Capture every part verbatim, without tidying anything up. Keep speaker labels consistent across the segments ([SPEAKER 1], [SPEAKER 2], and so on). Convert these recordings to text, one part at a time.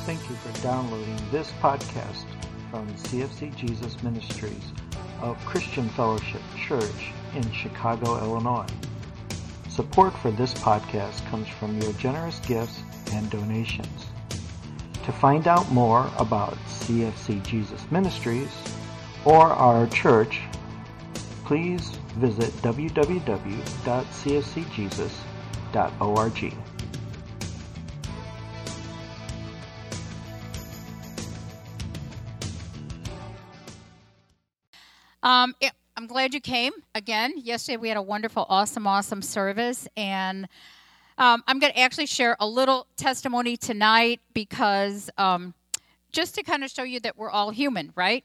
[SPEAKER 1] Thank you for downloading this podcast from C F C Jesus Ministries of Christian Fellowship Church in Chicago, Illinois. Support for this podcast comes from your generous gifts and donations. To find out more about C F C Jesus Ministries or our church, please visit w w w dot c f c jesus dot org.
[SPEAKER 2] Um, it, I'm glad you came again. Yesterday we had a wonderful, awesome, awesome service, and um, I'm going to actually share a little testimony tonight because um, just to kind of show you that we're all human, right?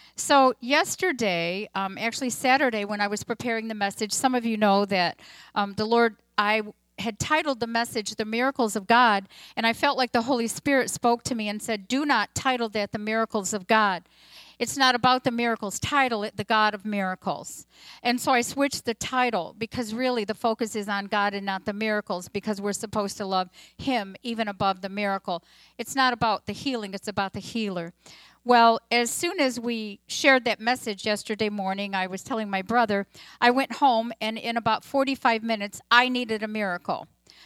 [SPEAKER 2] So yesterday, um, actually Saturday, when I was preparing the message, some of you know that um, the Lord, I had titled the message, The Miracles of God, and I felt like the Holy Spirit spoke to me and said, do not title that The Miracles of God. It's not about the miracles. Title it The God of Miracles. And so I switched the title because really the focus is on God and not the miracles, because we're supposed to love Him even above the miracle. It's not about the healing. It's about the healer. Well, as soon as we shared that message yesterday morning, I was telling my brother, I went home, and in about forty-five minutes, I needed a miracle.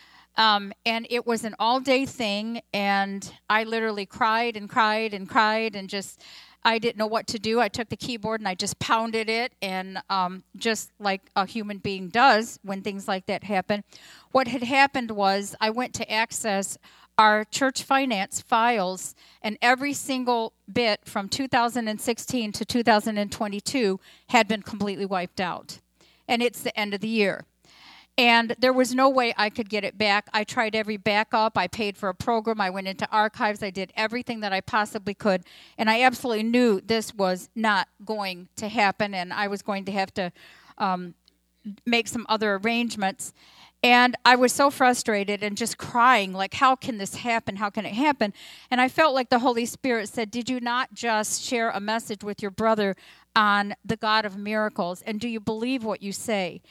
[SPEAKER 2] Um, and it was an all-day thing, and I literally cried and cried and cried and just... I didn't know what to do. I took the keyboard and I just pounded it, and um, just like a human being does when things like that happen. What had happened was I went to access our church finance files, and every single bit from two thousand sixteen to two thousand twenty-two had been completely wiped out. And it's the end of the year. And there was no way I could get it back. I tried every backup. I paid for a program. I went into archives. I did everything that I possibly could. And I absolutely knew this was not going to happen, and I was going to have to um, make some other arrangements. And I was so frustrated and just crying, like, how can this happen? How can it happen? And I felt like the Holy Spirit said, did you not just share a message with your brother on the God of miracles? And do you believe what you say?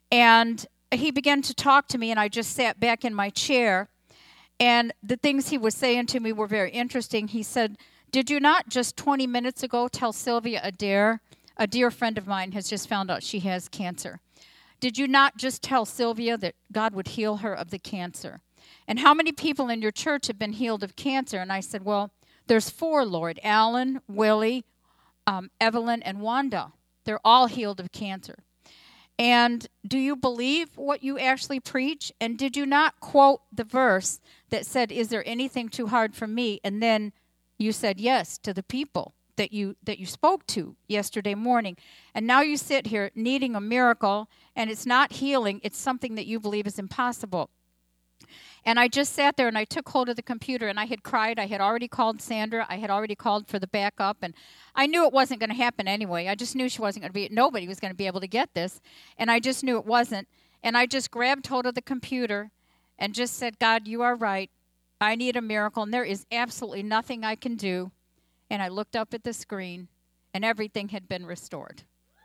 [SPEAKER 2] And he began to talk to me, and I just sat back in my chair, and the things he was saying to me were very interesting. He said, did you not just twenty minutes ago tell Sylvia Adair, a dear friend of mine has just found out she has cancer. Did you not just tell Sylvia that God would heal her of the cancer? And how many people in your church have been healed of cancer? And I said, well, there's four, Lord. Alan, Willie, um, Evelyn, and Wanda. They're all healed of cancer. And do you believe what you actually preach? And did you not quote the verse that said, is there anything too hard for me? And then you said yes to the people that you that you spoke to yesterday morning. And now you sit here needing a miracle, and it's not healing. It's something that you believe is impossible. And I just sat there, and I took hold of the computer, and I had cried. I had already called Sandra. I had already called for the backup, and I knew it wasn't going to happen anyway. I just knew she wasn't going to be, nobody was going to be able to get this, and I just knew it wasn't. And I just grabbed hold of the computer and just said, God, you are right. I need a miracle, and there is absolutely nothing I can do. And I looked up at the screen, and everything had been restored.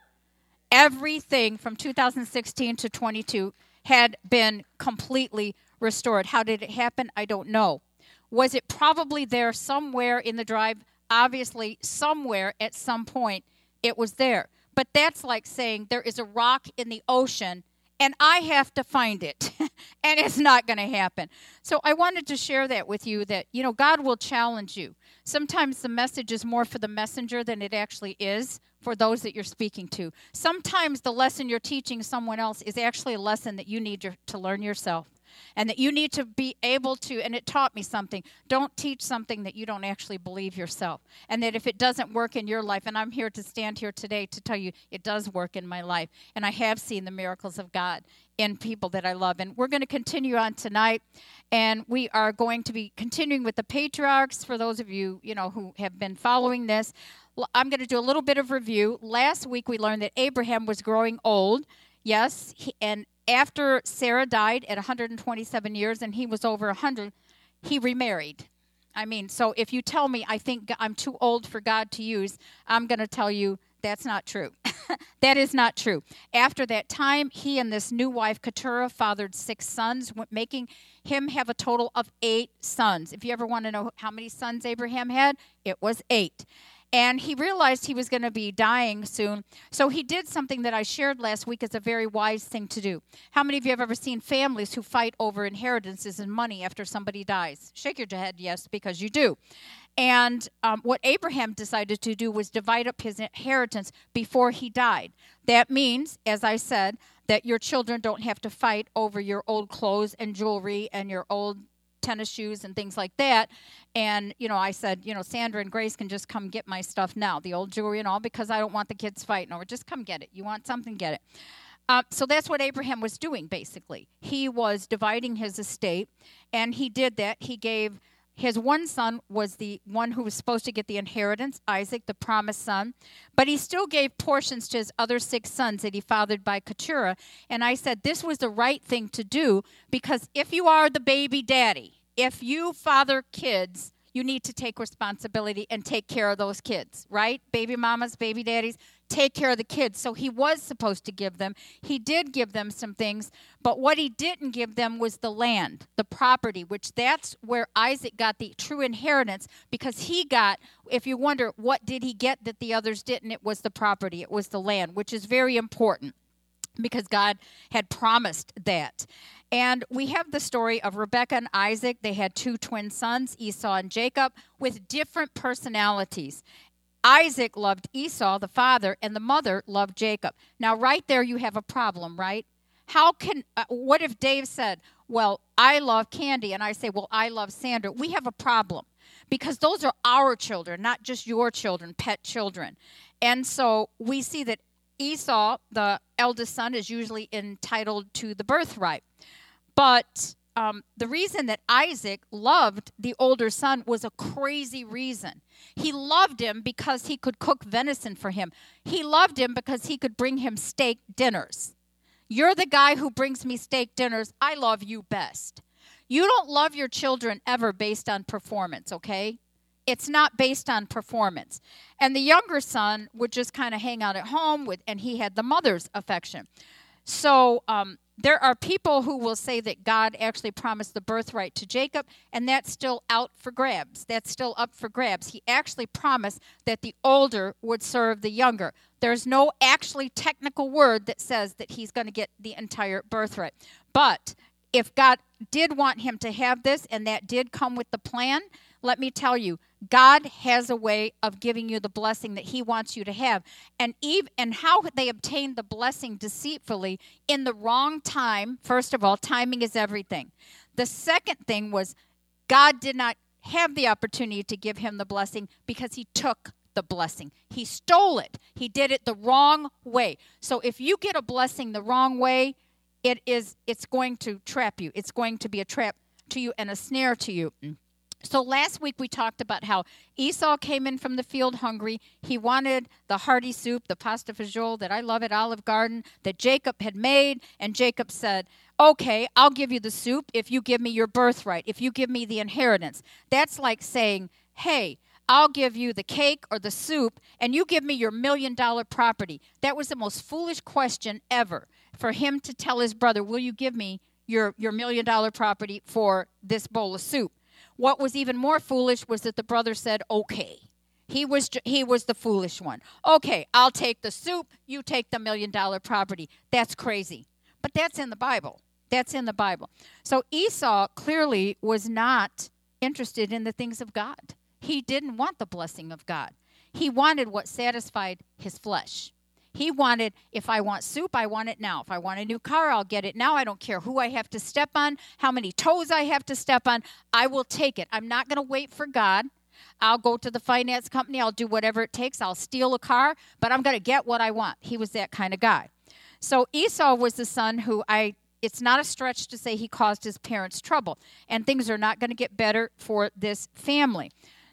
[SPEAKER 2] Everything from two thousand sixteen to twenty-two had been completely restored. How did it happen? I don't know. Was it probably there somewhere in the drive? Obviously, somewhere at some point it was there. But that's like saying there is a rock in the ocean and I have to find it, and it's not going to happen. So I wanted to share that with you, that, you know, God will challenge you. Sometimes the message is more for the messenger than it actually is for those that you're speaking to. Sometimes the lesson you're teaching someone else is actually a lesson that you need your, to learn yourself. And that you need to be able to, and it taught me something, don't teach something that you don't actually believe yourself. And that if it doesn't work in your life, and I'm here to stand here today to tell you it does work in my life. And I have seen the miracles of God in people that I love. And we're going to continue on tonight, and we are going to be continuing with the patriarchs. For those of you, you know, who have been following this, I'm going to do a little bit of review. Last week we learned that Abraham was growing old. Yes, he, and after Sarah died at one hundred twenty-seven years and he was over one hundred, he remarried. I mean, so if you tell me I think I'm too old for God to use, I'm going to tell you That's not true. That is not true. After that time, he and this new wife, Keturah, fathered six sons, making him have a total of eight sons. If you ever want to know how many sons Abraham had, it was eight. And he realized he was going to be dying soon. So he did something that I shared last week as a very wise thing to do. How many of you have ever seen families who fight over inheritances and money after somebody dies? Shake your head, yes, because you do. And um, what Abraham decided to do was divide up his inheritance before he died. That means, as I said, that your children don't have to fight over your old clothes and jewelry and your old tennis shoes and things like that. And, you know, I said, you know, Sandra and Grace can just come get my stuff now, the old jewelry and all, because I don't want the kids fighting over. Just come get it. You want something, get it. Uh, so that's what Abraham was doing, basically. He was dividing his estate, and he did that. He gave his one son was the one who was supposed to get the inheritance, Isaac, the promised son. But he still gave portions to his other six sons that he fathered by Keturah. And I said this was the right thing to do, because if you are the baby daddy, if you father kids, you need to take responsibility and take care of those kids, right? Baby mamas, baby daddies, take care of the kids. So he was supposed to give them. He did give them some things, but what he didn't give them was the land, the property, which that's where Isaac got the true inheritance, because he got, if you wonder, what did he get that the others didn't? It was the property. It was the land, which is very important, because God had promised that. And we have the story of Rebekah and Isaac. They had two twin sons, Esau and Jacob, with different personalities. Isaac loved Esau, the father, and the mother loved Jacob. Now, right there, you have a problem, right? How can, uh, what if Dave said, well, I love Candy, and I say, well, I love Sandra? We have a problem, because those are our children, not just your children, pet children. And so we see that Esau, the eldest son, is usually entitled to the birthright. But um, the reason that Isaac loved the older son was a crazy reason. He loved him because he could cook venison for him. He loved him because he could bring him steak dinners. You're the guy who brings me steak dinners. I love you best. You don't love your children ever based on performance, okay? It's not based on performance. And the younger son would just kind of hang out at home, with, and he had the mother's affection. So um, there are people who will say that God actually promised the birthright to Jacob, and that's still out for grabs. That's still up for grabs. He actually promised that the older would serve the younger. There's no actually technical word that says that he's going to get the entire birthright. But if God did want him to have this, and that did come with the plan, let me tell you, God has a way of giving you the blessing that he wants you to have. And even, and how they obtained the blessing deceitfully in the wrong time. First of all, timing is everything. The second thing was God did not have the opportunity to give him the blessing because he took the blessing. He stole it. He did it the wrong way. So if you get a blessing the wrong way, it is it's going to trap you. It's going to be a trap to you and a snare to you. So last week we talked about how Esau came in from the field hungry. He wanted the hearty soup, the pasta fagioli that I love at Olive Garden, that Jacob had made. And Jacob said, okay, I'll give you the soup if you give me your birthright, if you give me the inheritance. That's like saying, hey, I'll give you the cake or the soup, and you give me your million-dollar property. That was the most foolish question ever for him to tell his brother, will you give me your, your million-dollar property for this bowl of soup? What was even more foolish was that the brother said, okay. He was he was the foolish one. Okay, I'll take the soup, you take the million-dollar property. That's crazy. But that's in the Bible. That's in the Bible. So Esau clearly was not interested in the things of God. He didn't want the blessing of God. He wanted what satisfied his flesh. He wanted, if I want soup, I want it now. If I want a new car, I'll get it now. I don't care who I have to step on, how many toes I have to step on. I will take it. I'm not going to wait for God. I'll go to the finance company. I'll do whatever it takes. I'll steal a car, but I'm going to get what I want. He was that kind of guy. So Esau was the son who I, it's not a stretch to say he caused his parents trouble. And things are not going to get better for this family.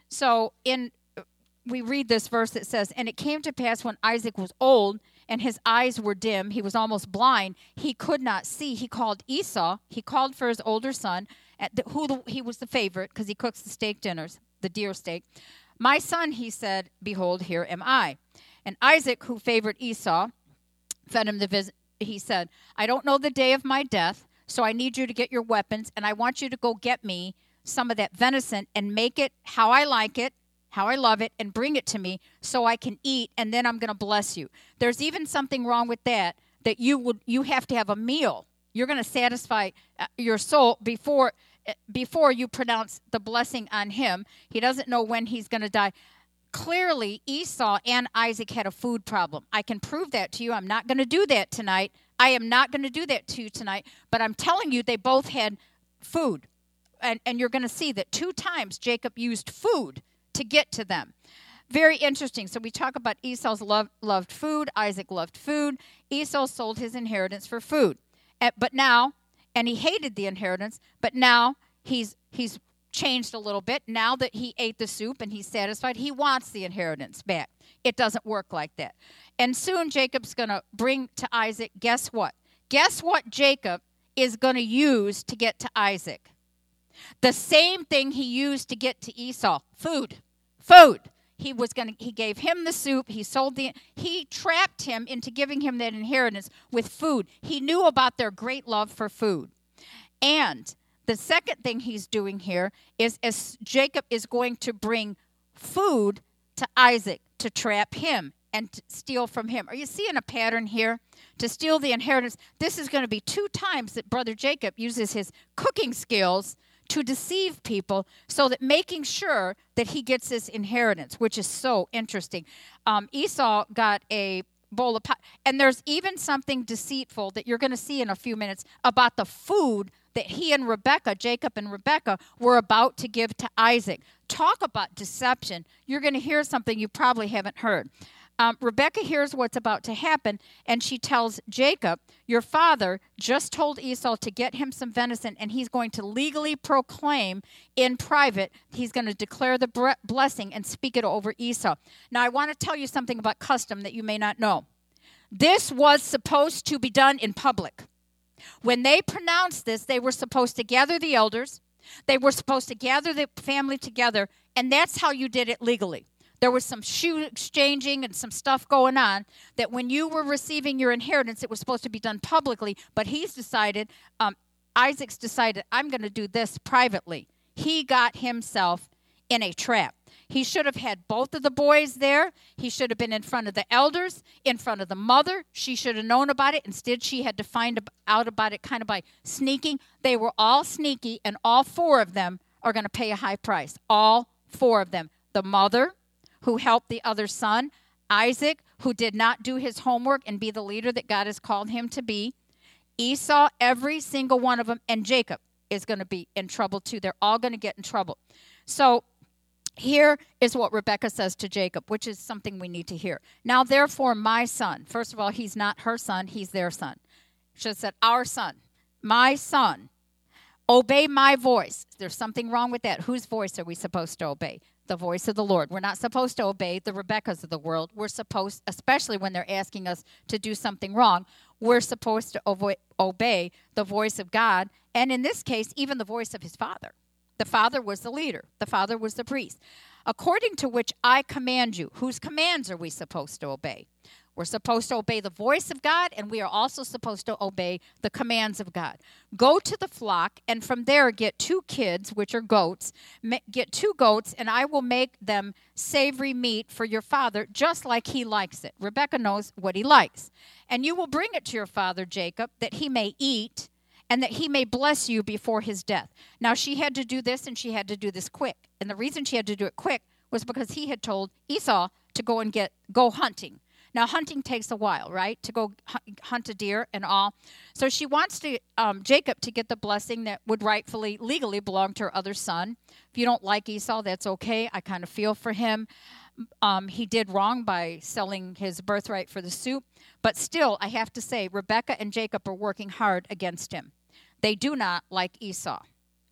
[SPEAKER 2] So in we read this verse that says, and it came to pass when Isaac was old and his eyes were dim, he was almost blind, he could not see. He called Esau, he called for his older son, at the, who the, he was the favorite because he cooks the steak dinners, the deer steak. My son, he said, behold, here am I. And Isaac, who favored Esau, fed him the visit. He said, I don't know the day of my death, so I need you to get your weapons, and I want you to go get me some of that venison and make it how I like it, how I love it, and bring it to me so I can eat, and then I'm going to bless you. There's even something wrong with that, that you would you have to have a meal. You're going to satisfy your soul before before you pronounce the blessing on him. He doesn't know when he's going to die. Clearly, Esau and Isaac had a food problem. I can prove that to you. I'm not going to do that tonight. I am not going to do that to you tonight. But I'm telling you, they both had food. And, and you're going to see that two times Jacob used food to get to them. Very interesting. So we talk about Esau's love, loved food. Isaac loved food. Esau sold his inheritance for food. And, but now, and he hated the inheritance, but now he's he's changed a little bit. Now that he ate the soup and he's satisfied, he wants the inheritance back. It doesn't work like that. And soon Jacob's going to bring to Isaac, guess what? Guess what Jacob is going to use to get to Isaac? The same thing he used to get to Esau, food. Food. He was going to he gave him the soup, he sold the he trapped him into giving him that inheritance with food. He knew about their great love for food. And the second thing he's doing here is as Jacob is going to bring food to Isaac to trap him and to steal from him. Are you seeing a pattern here? To steal the inheritance. This is going to be two times that Brother Jacob uses his cooking skills to deceive people so that making sure that he gets this inheritance, which is so interesting. Um, Esau got a bowl of pot. And there's even something deceitful that you're going to see in a few minutes about the food that he and Rebekah, Jacob and Rebekah, were about to give to Isaac. Talk about deception. You're going to hear something you probably haven't heard. Um, Rebekah hears what's about to happen, and she tells Jacob, your father just told Esau to get him some venison, and he's going to legally proclaim in private, he's going to declare the bre- blessing and speak it over Esau. Now, I want to tell you something about custom that you may not know. This was supposed to be done in public. When they pronounced this, they were supposed to gather the elders. They were supposed to gather the family together, and that's how you did it legally. There was some shoe exchanging and some stuff going on that when you were receiving your inheritance, it was supposed to be done publicly. But he's decided, um, Isaac's decided, I'm going to do this privately. He got himself in a trap. He should have had both of the boys there. He should have been in front of the elders, in front of the mother. She should have known about it. Instead, she had to find out about it kind of by sneaking. They were all sneaky, and all four of them are going to pay a high price. All four of them. The mother, who helped the other son, Isaac, who did not do his homework and be the leader that God has called him to be, Esau, every single one of them, and Jacob is going to be in trouble too. They're all going to get in trouble. So here is what Rebekah says to Jacob, which is something we need to hear. Now, therefore, my son, first of all, he's not her son, he's their son. She said, our son, my son, obey my voice. There's something wrong with that. Whose voice are we supposed to obey? The voice of the Lord. We're not supposed to obey the Rebeccas of the world. We're supposed, especially when they're asking us to do something wrong, we're supposed to avo- obey the voice of God, and in this case, even the voice of his father. The father was the leader. The father was the priest. According to which I command you. Whose commands are we supposed to obey? We're supposed to obey the voice of God, and we are also supposed to obey the commands of God. Go to the flock, and from there get two kids, which are goats. Get two goats, and I will make them savory meat for your father, just like he likes it. Rebekah knows what he likes. And you will bring it to your father, Jacob, that he may eat, and that he may bless you before his death. Now, she had to do this, and she had to do this quick. And the reason she had to do it quick was because he had told Esau to go and get go hunting. Now, hunting takes a while, right, to go hunt a deer and all. So she wants to um, Jacob to get the blessing that would rightfully, legally belong to her other son. If you don't like Esau, that's okay. I kind of feel for him. Um, he did wrong by selling his birthright for the soup. But still, I have to say, Rebekah and Jacob are working hard against him. They do not like Esau.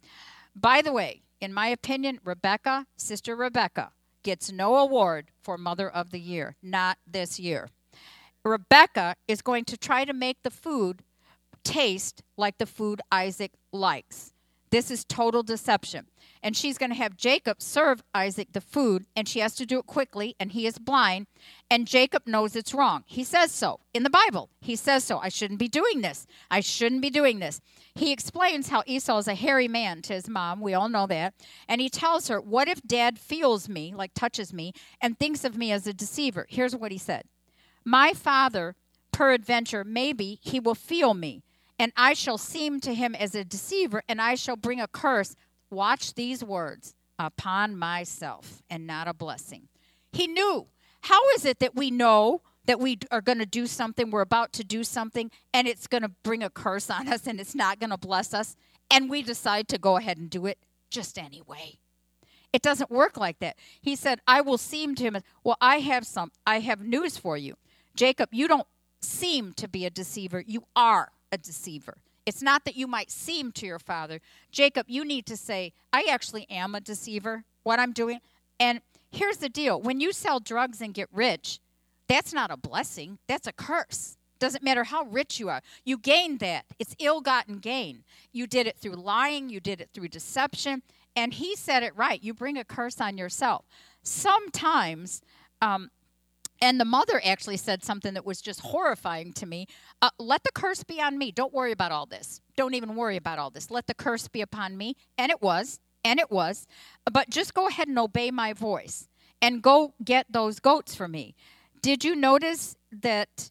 [SPEAKER 2] By the way, in my opinion, Rebekah, Sister Rebekah, gets no award for Mother of the Year, not this year. Rebekah is going to try to make the food taste like the food Isaac likes. This is total deception. And she's going to have Jacob serve Isaac the food, and she has to do it quickly, and he is blind, and Jacob knows it's wrong. He says so in the Bible. He says so. I shouldn't be doing this. I shouldn't be doing this. He explains how Esau is a hairy man to his mom. We all know that. And he tells her, what if Dad feels me, like touches me, and thinks of me as a deceiver? Here's what he said. My father, peradventure, maybe he will feel me, and I shall seem to him as a deceiver, and I shall bring a curse. Watch these words, upon myself, and not a blessing. He knew. How is it that we know that we are going to do something, we're about to do something, and it's going to bring a curse on us, and it's not going to bless us, and we decide to go ahead and do it just anyway? It doesn't work like that. He said, I will seem to him as, well, I have some, I have news for you. Jacob, you don't seem to be a deceiver. You are a deceiver. It's not that you might seem to your father. Jacob, you need to say, I actually am a deceiver, what I'm doing. And here's the deal. When you sell drugs and get rich, that's not a blessing. That's a curse. Doesn't matter how rich you are. You gained that. It's ill-gotten gain. You did it through lying. You did it through deception. And he said it right. You bring a curse on yourself. Sometimes... Um, And the mother actually said something that was just horrifying to me. Uh, let the curse be on me. Don't worry about all this. Don't even worry about all this. Let the curse be upon me. And it was. And it was. But just go ahead and obey my voice. And go get those goats for me. Did you notice that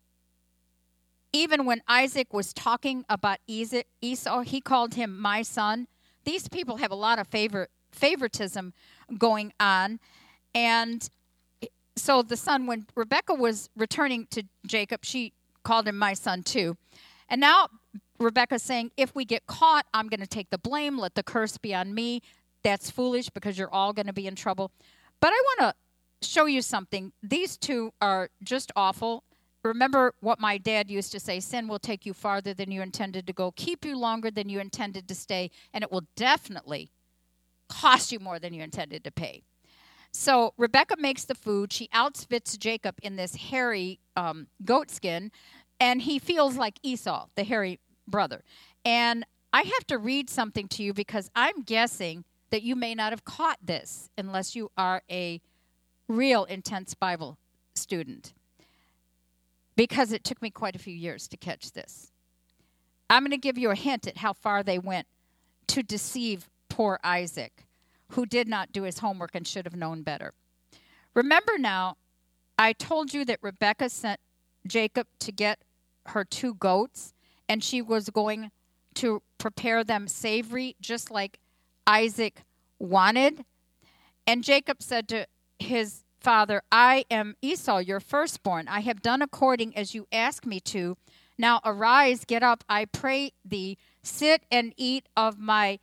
[SPEAKER 2] even when Isaac was talking about Esau, he called him my son? These people have a lot of favor, favoritism going on. And... So the son, when Rebekah was returning to Jacob, she called him my son too. And now Rebekah's saying, if we get caught, I'm going to take the blame. Let the curse be on me. That's foolish because you're all going to be in trouble. But I want to show you something. These two are just awful. Remember what my dad used to say, sin will take you farther than you intended to go, keep you longer than you intended to stay, and it will definitely cost you more than you intended to pay. So Rebekah makes the food. She outfits Jacob in this hairy um, goat skin, and he feels like Esau, the hairy brother. And I have to read something to you because I'm guessing that you may not have caught this unless you are a real intense Bible student, because it took me quite a few years to catch this. I'm going to give you a hint at how far they went to deceive poor Isaac, who did not do his homework and should have known better. Remember now, I told you that Rebekah sent Jacob to get her two goats, and she was going to prepare them savory, just like Isaac wanted. And Jacob said to his father, I am Esau, your firstborn. I have done according as you asked me to. Now arise, get up, I pray thee, sit and eat of my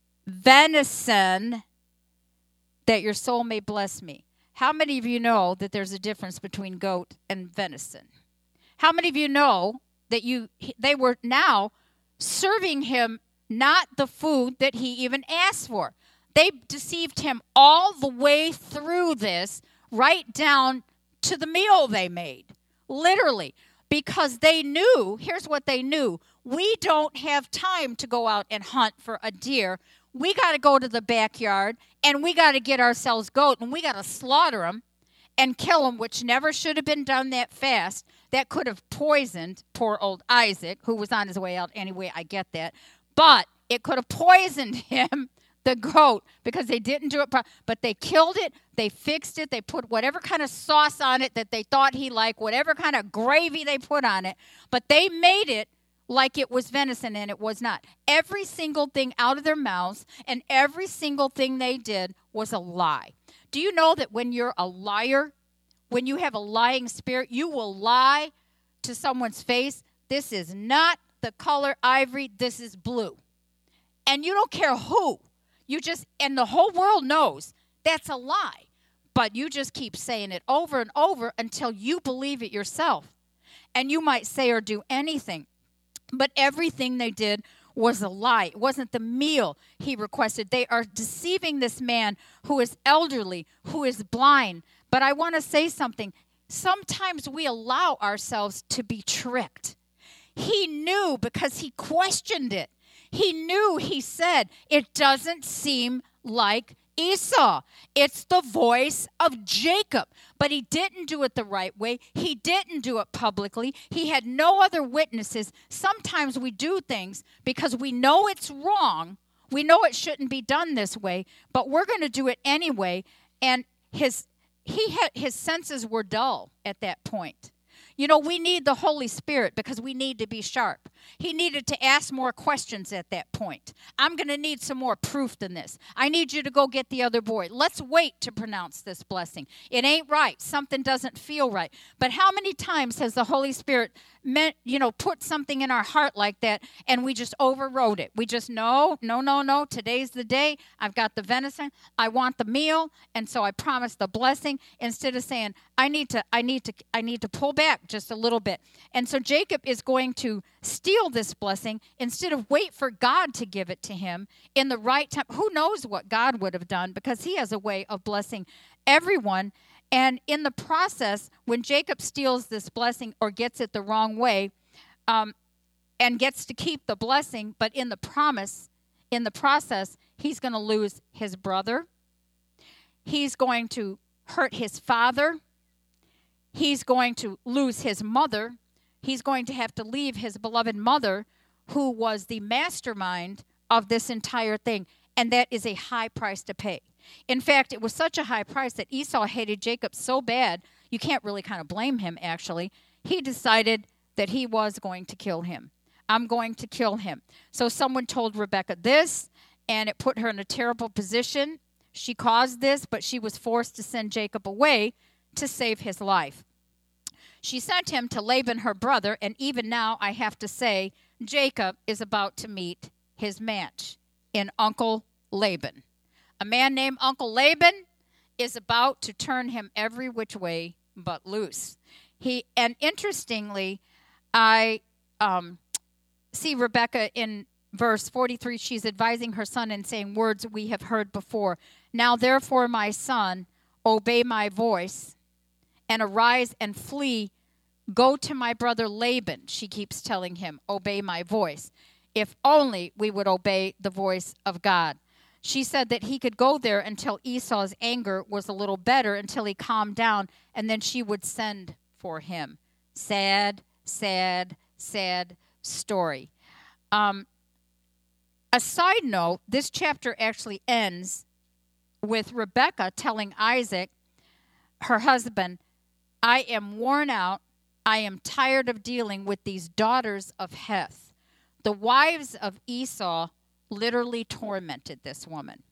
[SPEAKER 2] venison, that your soul may bless me. How many of you know that there's a difference between goat and venison? How many of you know that you they were now serving him not the food that he even asked for? They deceived him all the way through this, right down to the meal they made, literally, because they knew, here's what they knew, we don't have time to go out and hunt for a deer. We got to go to the backyard, and we got to get ourselves goat, and we got to slaughter them and kill them, which never should have been done that fast. That could have poisoned poor old Isaac, who was on his way out anyway. I get that. But it could have poisoned him, the goat, because they didn't do it properly. But they killed it. They fixed it. They put whatever kind of sauce on it that they thought he liked, whatever kind of gravy they put on it. But they made it like it was venison, and it was not. Every single thing out of their mouths and every single thing they did was a lie. Do you know that when you're a liar, when you have a lying spirit, you will lie to someone's face, this is not the color ivory, this is blue. And you don't care who. You just, and the whole world knows that's a lie. But you just keep saying it over and over until you believe it yourself. And you might say or do anything. But everything they did was a lie. It wasn't the meal he requested. They are deceiving this man who is elderly, who is blind. But I want to say something. Sometimes we allow ourselves to be tricked. He knew because he questioned it. He knew, he said, it doesn't seem like Esau. It's the voice of Jacob. But he didn't do it the right way. He didn't do it publicly. He had no other witnesses. Sometimes we do things because we know it's wrong. We know it shouldn't be done this way, but we're going to do it anyway. And his he had his senses were dull at that point. You know, we need the Holy Spirit because we need to be sharp. He needed to ask more questions at that point. I'm going to need some more proof than this. I need you to go get the other boy. Let's wait to pronounce this blessing. It ain't right. Something doesn't feel right. But how many times has the Holy Spirit meant, you know, put something in our heart like that and we just overrode it? We just, no, no, no, no. Today's the day. I've got the venison. I want the meal. And so I promise the blessing instead of saying, I need to, I need to, I need to pull back just a little bit. And so Jacob is going to steal this blessing instead of wait for God to give it to him in the right time. Who knows what God would have done, because he has a way of blessing everyone. And in the process, when Jacob steals this blessing or gets it the wrong way, um, and gets to keep the blessing, but in the promise, in the process, he's going to lose his brother. He's going to hurt his father. He's going to lose his mother. He's going to have to leave his beloved mother, who was the mastermind of this entire thing. And that is a high price to pay. In fact, it was such a high price that Esau hated Jacob so bad, you can't really kind of blame him, actually. He decided that he was going to kill him. I'm going to kill him. So someone told Rebekah this, and it put her in a terrible position. She caused this, but she was forced to send Jacob away to save his life. She sent him to Laban, her brother, and even now I have to say, Jacob is about to meet his match in Uncle Laban. A man named Uncle Laban is about to turn him every which way but loose. He and interestingly, I um, see Rebekah in verse forty-three. She's advising her son and saying words we have heard before. Now, therefore, my son, obey my voice and arise and flee. Go to my brother Laban, she keeps telling him, obey my voice. If only we would obey the voice of God. She said that he could go there until Esau's anger was a little better, until he calmed down, and then she would send for him. Sad, sad, sad story. Um, a side note, this chapter actually ends with Rebekah telling Isaac, her husband, I am worn out. I am tired of dealing with these daughters of Heth. The wives of Esau literally tormented this woman.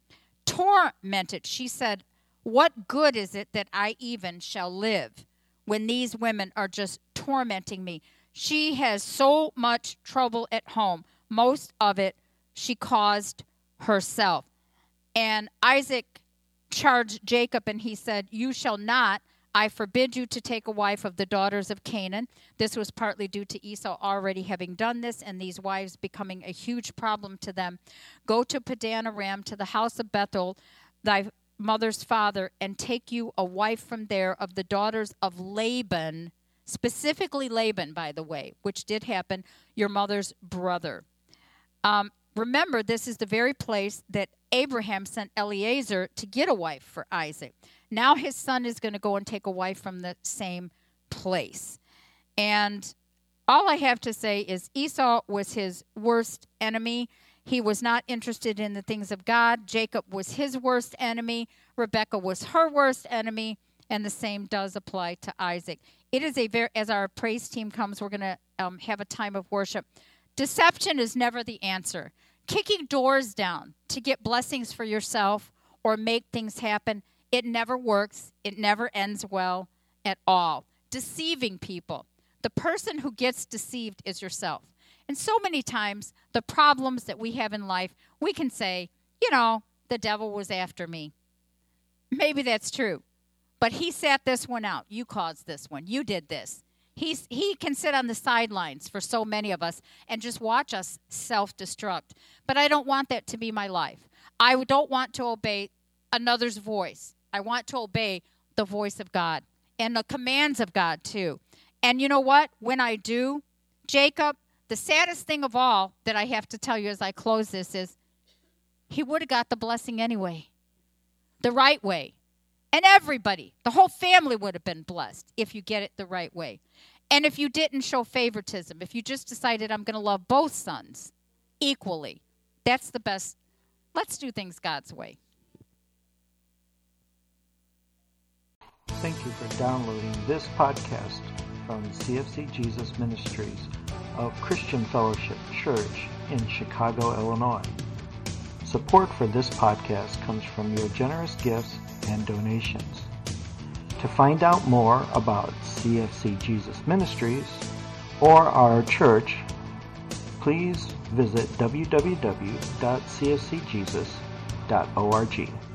[SPEAKER 2] Tormented. She said, what good is it that I even shall live when these women are just tormenting me? She has so much trouble at home. Most of it she caused herself. And Isaac charged Jacob, and he said, you shall not. I forbid you to take a wife of the daughters of Canaan. This was partly due to Esau already having done this and these wives becoming a huge problem to them. Go to Padan Aram, to the house of Bethuel, thy mother's father, and take you a wife from there of the daughters of Laban, specifically Laban, by the way, which did happen, your mother's brother. Um, remember, this is the very place that Abraham sent Eliezer to get a wife for Isaac. Now his son is going to go and take a wife from the same place. And all I have to say is Esau was his worst enemy. He was not interested in the things of God. Jacob was his worst enemy. Rebekah was her worst enemy. And the same does apply to Isaac. It is a very, as our praise team comes, we're going to um, have a time of worship. Deception is never the answer. Kicking doors down to get blessings for yourself or make things happen, it never works. It never ends well at all. Deceiving people. The person who gets deceived is yourself. And so many times, the problems that we have in life, we can say, you know, the devil was after me. Maybe that's true. But he sat this one out. You caused this one. You did this. He's, he can sit on the sidelines for so many of us and just watch us self-destruct. But I don't want that to be my life. I don't want to obey another's voice. I want to obey the voice of God and the commands of God too. And you know what? When I do, Jacob, the saddest thing of all that I have to tell you as I close this is he would have got the blessing anyway, the right way. And everybody, the whole family would have been blessed if you get it the right way. And if you didn't show favoritism, if you just decided I'm going to love both sons equally, that's the best. Let's do things God's way.
[SPEAKER 1] Thank you for downloading this podcast from C F C Jesus Ministries of Christian Fellowship Church in Chicago, Illinois. Support for this podcast comes from your generous gifts and donations. To find out more about C F C Jesus Ministries or our church, please visit w w w dot c f c jesus dot org.